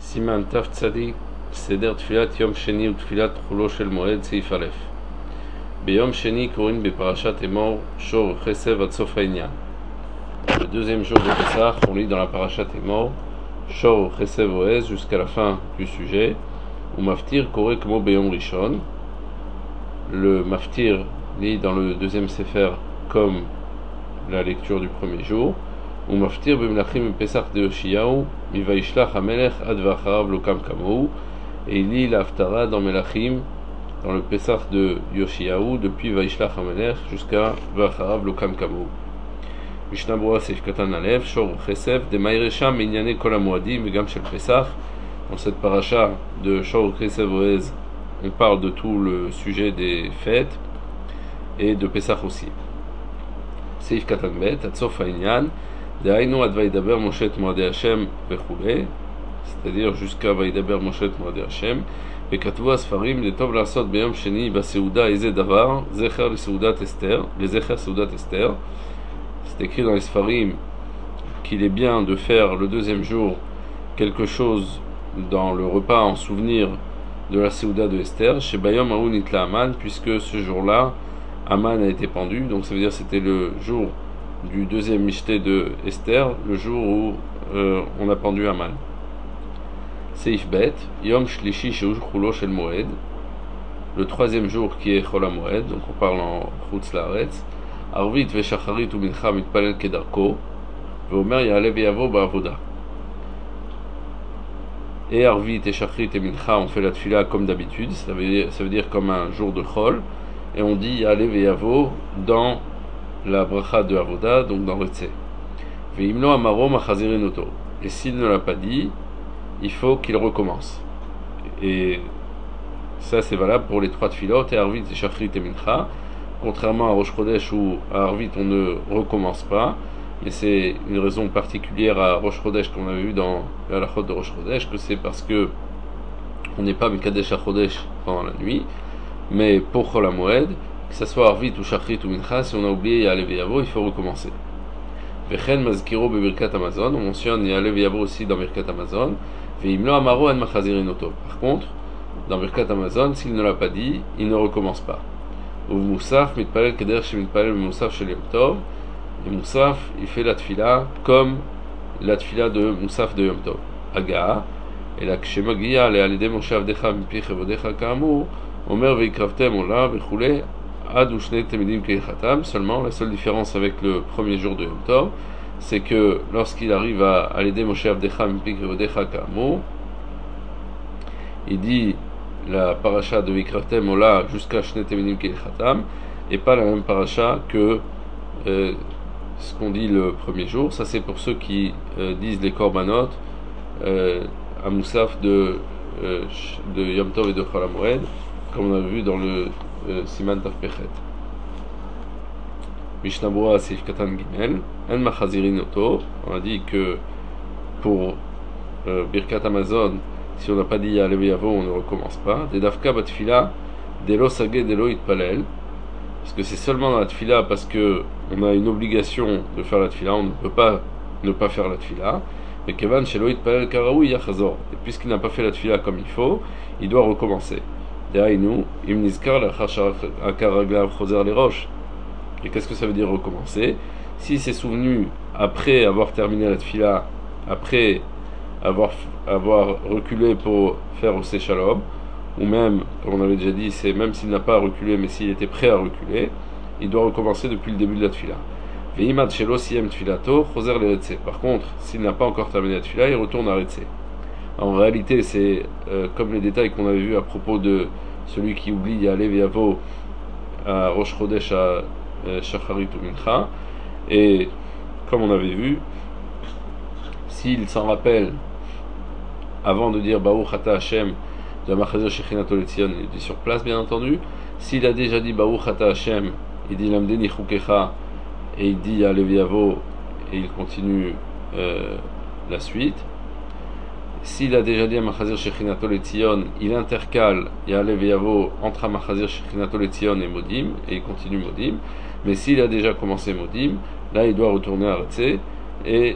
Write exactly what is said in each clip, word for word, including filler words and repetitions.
סימן תצ"י סדר תפילת יום שני ותפילת חולו של מועד סעיף א'. ביום שני קוראים בפרשת אמור שור חסב עד סוף העניין. Le deuxième jour de Pessah, on lit dans la parashat Emor Shor Chesev Oez jusqu'à la fin du sujet, où Maftir Kore Kmo Beyom Rishon. Le Maftir lit dans le deuxième Sefer comme la lecture du premier jour, où Maftir Bemlachim Pesach de Yoshiyahu Mivaishlach Hamelech Ad Vacharav Lokam Kamou, et il lit la Haftara dans Melachim, dans le Pesach de Yoshiyahu, depuis Vaishlach Hamelech jusqu'à Vacharav Lokam Kamou. Mishnah Berurah Seif Katan Alev, Shor Chesev, de Maïresham Minyane Kol HaMoadim, Megam Shel Pesach. Dans cette paracha de Shor Chesev Oez, on parle de tout le sujet des fêtes et de Pesach aussi. Seif Katan Bet, Atsof Ha'inyan, de Hainu Ad Vaidaber Moshet Moadei Hashem Vechule, c'est-à-dire jusqu'à Vaidaber Moshet Moadei Hashem, וכתבו הספרים לטוב לעשות ביום שני בסעודה איזה דבר, זכר לסעודת אסתר, לזכר סעודת אסתר. C'est écrit dans les Sfarim qu'il est bien de faire le deuxième jour quelque chose dans le repas en souvenir de la Séouda de Esther, chez Bayom Aoun Itla Aman, puisque ce jour-là, Aman a été pendu, donc ça veut dire que c'était le jour du deuxième Mishté de Esther, le jour où euh, on a pendu Aman. Seif Bet, Yom Shlishi Sheuj Chulo Shel Moed, le troisième jour qui est Chol HaMoed, donc on parle en Chutz Laaretz. Arvit ve'shacharit u'mincha mitpalel kedarko, ve'omer ya'aleh ve'yavo ba'avoda. Et Arvit et Shacharit et Mincha, on fait la tfila comme d'habitude, ça veut dire, ça veut dire comme un jour de chol, et on dit ya'aleh ve'yavo dans la bracha de avoda, donc dans le tsé. Ve'imlo amaro machazirin oto. Et s'il ne l'a pas dit, il faut qu'il recommence. Et ça c'est valable pour les trois tfilotes, et Arvit et Shacharit et Mincha. Contrairement à Rosh Chodesh où à Arvit on ne recommence pas, mais c'est une raison particulière à Rosh Chodesh qu'on avait vu dans la halachot de Rosh Chodesh, que c'est parce que on n'est pas Mekadesh à Chodesh pendant la nuit, mais pour Chol HaMoed, que ce soit Arvit ou Shachrit ou Mincha, si on a oublié Ya'aleh ve'yavo, il faut recommencer. Vechen mazkiro bebirkat Hamazon, on mentionne Ya'aleh ve'yavo aussi dans Birkat Hamazon, ve'imlo amaro en machazirin oto. Par contre, dans Birkat Hamazon, s'il ne l'a pas dit, il ne recommence pas. Ou Moussaf, mitpalel keder chez mitpalel Moussaf chez Yom Tov. Et Moussaf, il fait la tfila comme la tfila de Moussaf de Yom Tov. Aga, et la kshemagia, le alide Moshe avdecha mipich evodecha kaamur, omer veikravtem ola vechule, ad ushne temidim keichatam. Seulement, la seule différence avec le premier jour de Yom Tov, c'est que lorsqu'il arrive à alide Moshe avdecha mipich evodecha kaamur, il dit la paracha de Vikravtem Ola jusqu'à Shne Temidim Keichatam, et pas la même paracha que euh, ce qu'on dit le premier jour. Ça c'est pour ceux qui euh, disent les korbanot euh, à Moussaf de, euh, de Yom Tov et de Chol HaMoed, comme on a vu dans le euh, Siman Taf Pechet. Mishnah Berurah Seif Katan Gimel, En Machazirin Oto. On a dit que pour euh, Birkat Hamazon, si on n'a pas dit Ya'aleh ve'yavo, on ne recommence pas. Des dafka batfila, delo sagé, delo itpalel. Parce que c'est seulement dans la tfila parce que on a une obligation de faire la tfila, on ne peut pas ne pas faire la tfila. Mais kevan shelo itpalel karaoui yachazor. Et puisqu'il n'a pas fait la tfila comme il faut, il doit recommencer. Dehainu, im nizkar lachar shakar raglav choser les roches. Et qu'est-ce que ça veut dire recommencer? Si c'est souvenu après avoir terminé la tfila, après avoir avoir reculé pour faire au Shalom, ou même, comme on avait déjà dit, c'est même s'il n'a pas reculé, mais s'il était prêt à reculer, il doit recommencer depuis le début de la tfila. Veimad shelo siyem tfilato, choser le retse. Par contre, s'il n'a pas encore terminé la tfila, il retourne à retse. En réalité, c'est euh, comme les détails qu'on avait vus à propos de celui qui oublie Ya'aleh ve'yavo à Rosh Chodesh à euh, Shacharit ou Mincha, et comme on avait vu, s'il s'en rappelle avant de dire Baruch Ata Hashem de Machazir Shechinato Letzion, il dit sur place bien entendu. S'il a déjà dit Baruch Ata Hashem, il dit Lamdeni Chukecha et il dit Ya'aleh ve'yavo et il continue euh, la suite. S'il a déjà dit Machazir Shechinato Letzion, il intercale Ya'aleh ve'yavo entre Machazir Shechinato Letzion et Modim et il continue Modim. Mais s'il a déjà commencé Modim, là il doit retourner à Retse et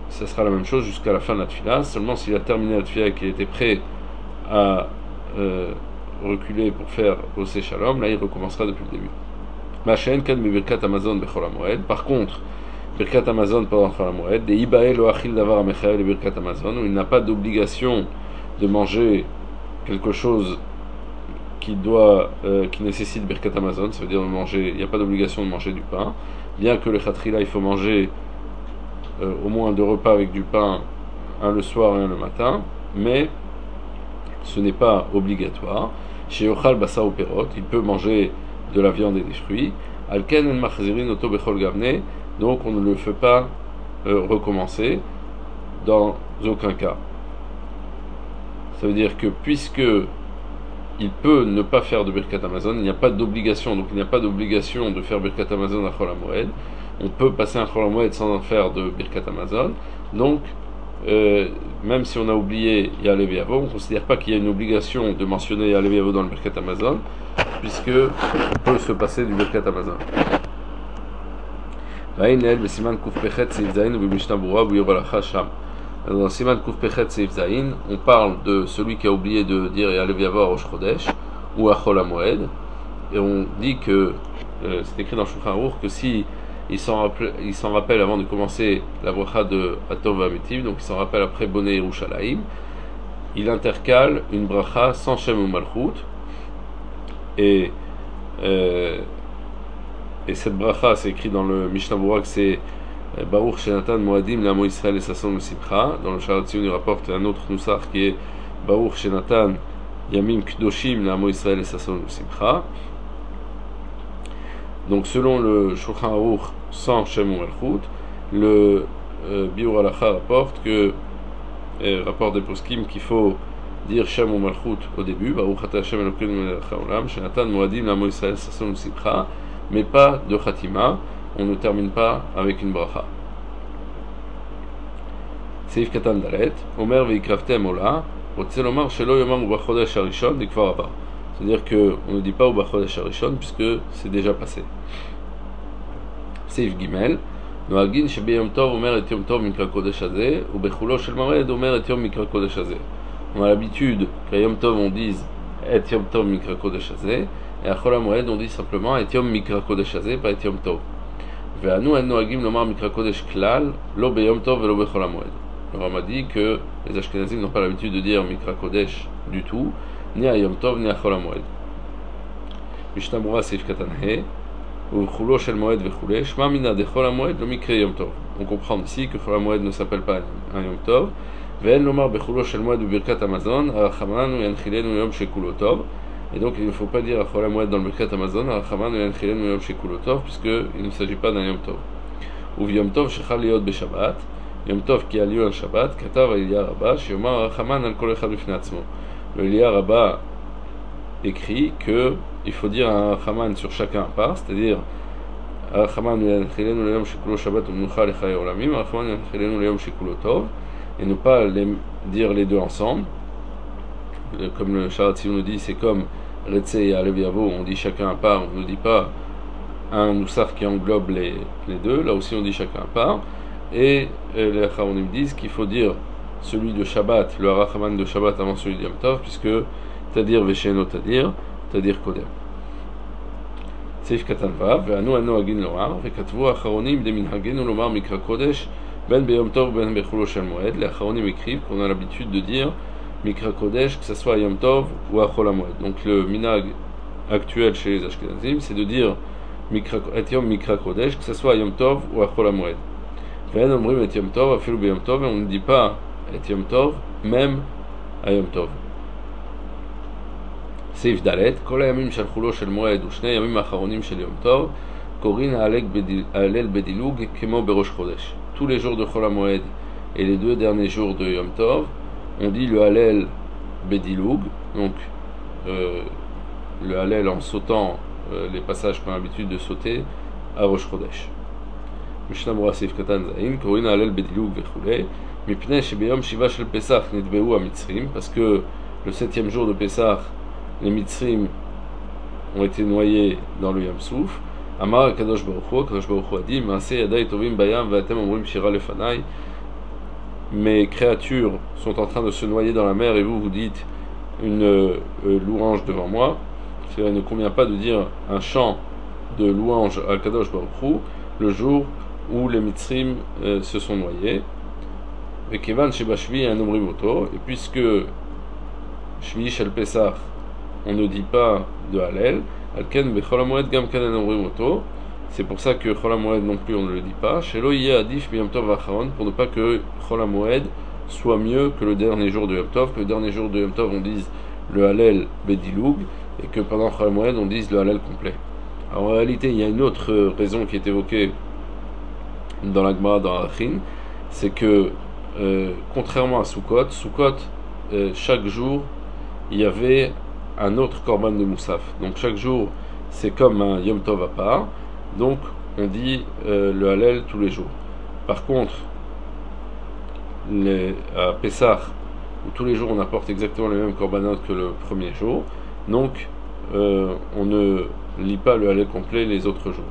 ça sera la même chose jusqu'à la fin de la tefila. Seulement s'il a terminé la tefila et qu'il était prêt à euh, reculer pour faire Osé Shalom, là il recommencera depuis le début. Ma'shen kan birkat Amazon bechol hamoed. Par contre, birkat Amazon pendant Chol hamoed, de ibae lo achil davar amechael birkat Amazon, où il n'a pas d'obligation de manger quelque chose qui doit, euh, qui nécessite birkat Amazon, ça veut dire de manger. Il n'y a pas d'obligation de manger du pain, bien que le khatrila il faut manger euh, au moins deux repas avec du pain, un le soir et un le matin, mais ce n'est pas obligatoire. Chez Ochal Basa ou Perot, il peut manger de la viande et des fruits. Alken en machzirin oto bechol gavne, donc on ne le fait pas euh, recommencer dans aucun cas. Ça veut dire que puisque il peut ne pas faire de birkat Amazon, il n'y a pas d'obligation, donc il n'y a pas d'obligation de faire birkat Amazon à Chol hamoed. On peut passer un Chol hamoed sans en faire de birkat Amazon. Donc Euh, même si on a oublié Ya'aleh V'Yavo, on ne considère pas qu'il y a une obligation de mentionner Ya'aleh V'Yavo dans le Birkat Amazon, puisque on peut se passer du Birkat Amazon. Dans Siman Kuf Pechet Seif Zayin, on parle de celui qui a oublié de dire Ya'aleh V'Yavo à Rosh Chodesh ou à Chol hamoed, et on dit que euh, c'est écrit dans Shulchan Aruch que si il s'en rappelle, il s'en rappelle avant de commencer la bracha de Atov V'Amitiv, donc il s'en rappelle après Bonnet Yerushalayim, il intercale une bracha sans Shem ou Malchut, et, euh, et cette bracha, c'est écrit dans le Mishnah Berurah que c'est Baruch Shenatan Moadim L'Amo Israël et Sasson le Simcha. Dans le Sharat Tziyun, il rapporte un autre Nusach qui est Baruch Shenatan Yamim Kdoshim L'Amo Israël et Sasson le Simcha. Donc selon le Shulchan Aruch, sans Shem ou Malchut, le euh, Biur Halacha rapporte que, euh, rapport des poskim, qu'il faut dire Shem ou Malchut au début, Baruch Ata Hashem Elokeinu melech haolam, Shenatan Moadim L'Amo Israël Sasson Simcha, mais pas de Khatima, on ne termine pas avec une bracha. Seif Katan Dalet, Omer Veikraftem Ola, Otzelomar Shelo Yomar Ubachodesh Harishon, Dikvar Abba. C'est-à-dire qu'on ne dit pas Ubachodesh Harishon puisque c'est déjà passé. Seif Gimel, Noagin Shebe Yom Tov Omer et Yom Tov Mikra Kodesh Hazeh, ou Bechulo Shel Moed Omer et Yom Mikra Kodesh Hazeh. On a l'habitude qu'à Yom Tov on dise et Yom Tov Mikra Kodesh Hazeh, et à Chol HaMoed on dit simplement et Yom Mikra Kodesh Hazeh, pas et Yom Tov. Ve'anu en Noagim Lomar Mikra Kodesh Klal, lo Beyom Tov velo Bechol HaMoed. Le Rama dit que les Ashkenazim n'ont pas l'habitude de dire Mikra Kodesh du tout, ni à Yom Tov ni à Chol HaMoed. Mishnah Berurah Seif Katan He, ou Chulo Shel Moed Vechule, Shma Mina de Chol HaMoed lo Mikra Yom Tov. On comprend ici que Chol HaMoed ne s'appelle pas un Yom Tov. Ve'en Lomar Bechulo Shel Moed Birkat Amazon, Arachamanu Yanchilenu Yom Shekulo Tov. Et donc il ne faut pas dire à Chol HaMoed dans le Birkat Amazon, Arachamanu Yanchilenu Yom Shekulo Tov, puisqu'il ne s'agit pas d'un Yom Tov. Ou Yom Tov Shechal Liot Beshabbat, Yom Tov qui a lieu un Shabbat, Katav Elia Rabba, Shiomar Arachaman al Kol Echad Bifnei Atzmo. Le Elia Rabba écrit que il faut dire un Arachaman sur chacun à part, c'est-à-dire Arachaman Yanchilenu Leyom Shekulo Shabbat U'Menucha Lechayei Olamim, Arachaman Yanchilenu Leyom Shekulo Tov, et ne pas les, dire les deux ensemble. Comme le Sharat Tziyun nous dit, c'est comme Retze et Ya'aleh V'Yavo, on dit chacun à part, on ne dit pas un Nusach qui englobe les, les deux, là aussi on dit chacun à part. Et euh, les Acharonim disent qu'il faut dire celui de Shabbat, le Arachaman de Shabbat avant celui de Yom Tov, puisque Tadir Vesheno Tadir, Tadir Kodem. Seif Katan Vav, Ve'anu Anu Agin Lomar, Ve'katvu Acharonim de Minhagenu Lomar Mikra Kodesh, Ben Beyom Tov, Ben Bechulo Shel Moed. Les Acharonim écrivent qu'on a l'habitude de dire Mikra Kodesh, que ce soit à Yom Tov ou à Chol HaMoed. Donc le minag actuel chez les Ashkenazim, c'est de dire Mikra, et Yom Mikra Kodesh, que ce soit à Yom Tov ou à Chol HaMoed. Ve'en omrim et Yom Tov, afilu b'Yom Tov, et on ne dit pas et Yom Tov, même à Yom Tov. Seif Dalet, Kol hayamim shel chulo shel moed, ou shnei yamim acharonim shel Yom Tov, korin ha'alel bedilug, kemo berosh chodesh. Tous les jours de Chol HaMoed et les deux derniers jours de Yom Tov, on dit le Hallel bedilug, donc euh, le Hallel en sautant euh, les passages qu'on a l'habitude de sauter à Rosh Chodesh. Mishnah Berurah Seif Katan Zayin, Korin Hallel bedilug vechule, mipnei shebeyom shiva shel Pesach nitbeu ha-Mitzrim, parce que le septième jour de Pesach, les Mitzrim ont été noyés dans le Yam Souf. Amar Kadosh Baruch Hu, Kadosh Baruch Hu a dit, Maaseh yadai tovim bayam ve'atem omrim shira lefanai. mes créatures sont en train de se noyer dans la mer et vous vous dites une euh, louange devant moi, cela ne convient pas de dire un chant de louange à Kadosh Baruch Hu le jour où les Mitzrim euh, se sont noyés. Et Kevan Shebashvi un Omrimoto, et puisque Shvi Shel Pesach on ne dit pas de Hallel, Alken Bechol HaMoed Gam Kaden Omrimoto, c'est pour ça que Chol HaMoed non plus on ne le dit pas, Shelo Yeh Adif B'Yom Tov Acharon, pour ne pas que Chol HaMoed soit mieux que le dernier jour de Yom Tov, que le dernier jour de Yom Tov on dise le Hallel Bediloug, et que pendant Chol HaMoed on dise le Hallel complet. Alors en réalité il y a une autre raison qui est évoquée dans la Gemara, dans Arachin, c'est que euh, contrairement à Sukkot, Sukkot euh, chaque jour il y avait un autre korban de Moussaf, donc chaque jour c'est comme un Yom Tov à part, donc on dit euh, le Hallel tous les jours. Par contre les, à Pessah où tous les jours on apporte exactement les mêmes korbanot que le premier jour, donc euh, on ne lit pas le Hallel complet les autres jours.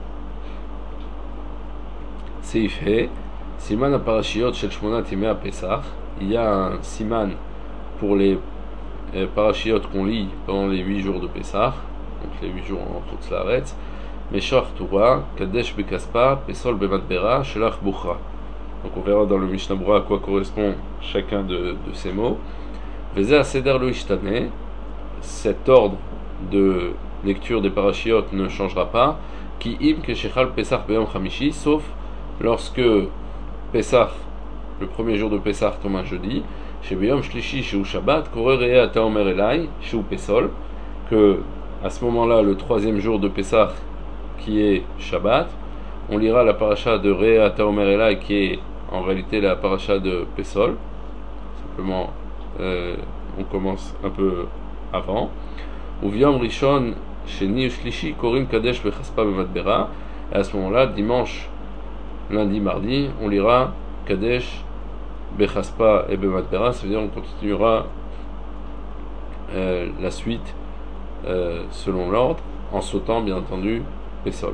Seif He, Siman HaParashiot Shel Shmonat Yemei HaPesach, il y a un siman pour les euh, parashiot qu'on lit pendant les huit jours de Pessah, donc les huit jours en Chutz Laaretz, Meshach Torah, Kadesh Bekaspa, Pesol Bematbera, Shelach Buchra. Donc on verra dans le Mishnah Berurah à quoi correspond chacun de, de ces mots. Veze Aseder Lo Ishtane, cet ordre de lecture des parashiotes ne changera pas. Ki im keshechal Pesach beyom chamishi, sauf lorsque Pesach, le premier jour de Pesach tombe un jeudi, chez beyom shlishi chez Shabbat, korere ata omer elai chez Pesol, que à ce moment-là, le troisième jour de Pesach qui est Shabbat, on lira la paracha de Re ata omer elai qui est en réalité la paracha de Pesol. Simplement, euh, on commence un peu avant. Uviom rishon sheni ushlishi korim kadesh bechaspa bematbera. Et à ce moment-là, dimanche, lundi, mardi, on lira kadesh bechaspa et bematbera. Ça veut dire on continuera euh, la suite euh, selon l'ordre, en sautant bien entendu Pesol.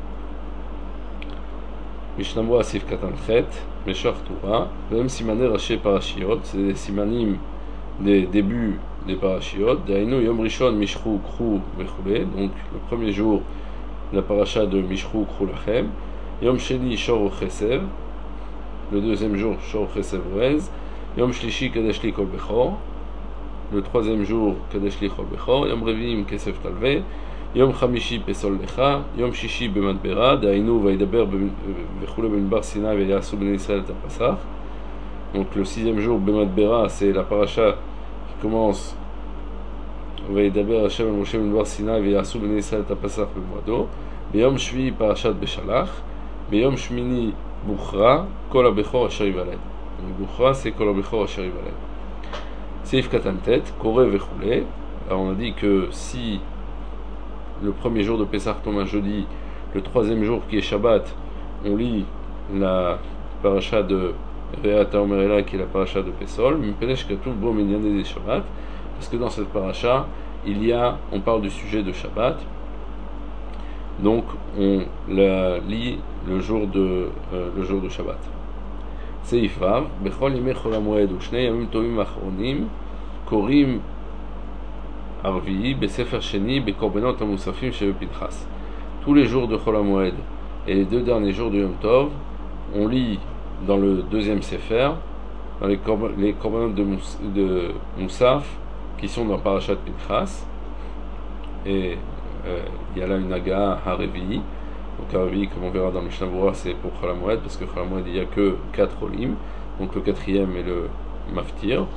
Mishnah Berurah Sif Katan Chet, Meshach Torah, même simaner raché parashiot, c'est des simanim des débuts des parashiot, Dainu Yom Rishon Mishru Kru Vechule, donc le premier jour la paracha de Mishru Kru Lachem, Yom Sheni Shor Chesev, le deuxième jour Shor Chesev Rez, Yom Shlishi Kadesh Li Kol Bechor, le troisième jour Kadesh Li Kol Bechor, Yom Revim Kesef Talve, Yom Chamishi Pesol Lecha, Yom Shishi Bematbera, Dainu Vaidaber Vechule Benbar Sinai Veyasu Ben Israël Tapasach. Donc le sixième jour Bematbera, c'est la paracha qui commence Vaidaber Hashem El Moshe Benbar Sinai Veyasu Ben Israël Tapasach Bemoado. Beyom Shvi Parashat Beshalach, Beyom Shmini Buchra, Kol HaBechor Asher Yivaled. Donc Buchra c'est Kol HaBechor Asher Yivaled. Seif Katantet, Kore Vechule. Alors on a dit que si le premier jour de Pessah tombe un jeudi, le troisième jour qui est Shabbat, on lit la paracha de Re'ata Omer Elai qui est la paracha de Pesol, Mipenesh Katuv Bo Minyanei de Shabbat, parce que dans cette paracha, il y a, on parle du sujet de Shabbat, donc on la lit le jour de, euh, le jour de Shabbat. Seif Vav, Bechol Yemei Chol HaMoed U'Shnei Yamim Tovim Achronim, Korim Arvi, Besefer Sheni, Bekorbenot HaMusafim Sheve Pinchas. Tous les jours de Chol HaMoed et les deux derniers jours de Yom Tov, on lit dans le deuxième Sefer, dans les, korban, les korbanot de, Mous, de Moussaf, qui sont dans Parashat Pinchas, et euh, il y a là une Aga Harevi. Donc Harevi, comme on verra dans le Mishnah Berurah, c'est pour Chol HaMoed, parce que Chol HaMoed il n'y a que quatre Olim, donc le quatrième est le Maftir.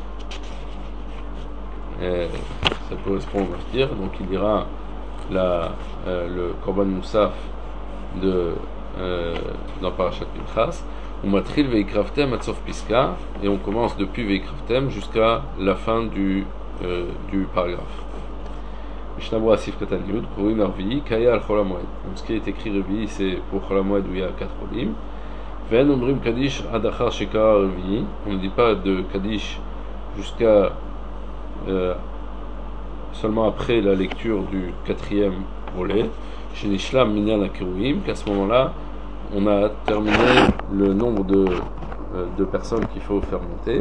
Et ça correspond au Maftir, donc il ira la, euh, le Korban Moussaf de, euh, dans Parashat Pinchas, ou Matril Veikraftem Atsof Piska, et on commence depuis Veikraftem jusqu'à la fin du, euh, du paragraphe. Mishnah Berurah Sif Katan Yud, Korim Arvi, Kaya al Chol HaMoed. Donc ce qui est écrit Revi, c'est pour Chol HaMoed où il y a quatre Olim. Ven Omrim Kadish Adachar Shekara Revi, on ne dit pas de Kadish jusqu'à Euh, seulement après la lecture du quatrième volet, chez Nishlam Minyan HaKeruim, qu'à ce moment-là, on a terminé le nombre de euh, de personnes qu'il faut faire monter.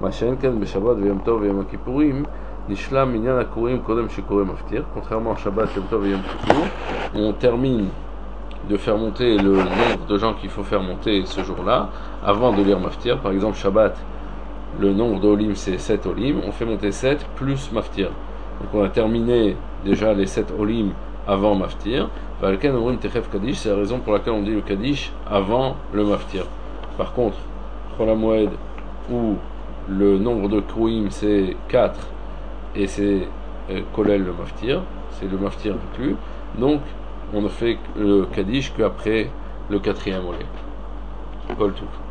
Contrairement à Shabbat, Yom Tov et Yom Kippur, on termine de faire monter le nombre de gens qu'il faut faire monter ce jour-là avant de lire Maftir. Par exemple, Shabbat, le nombre d'Olim c'est sept Olim, on fait monter sept plus Maftir. Donc on a terminé déjà les sept Olim avant Maftir. C'est la raison pour laquelle on dit le Kaddish avant le Maftir. Par contre, Chol HaMoed, où le nombre de Kruim c'est quatre et c'est euh, Kolel le Maftir, c'est le Maftir inclus, donc on ne fait le Kaddish qu'après le quatrième Olé. Kol tout.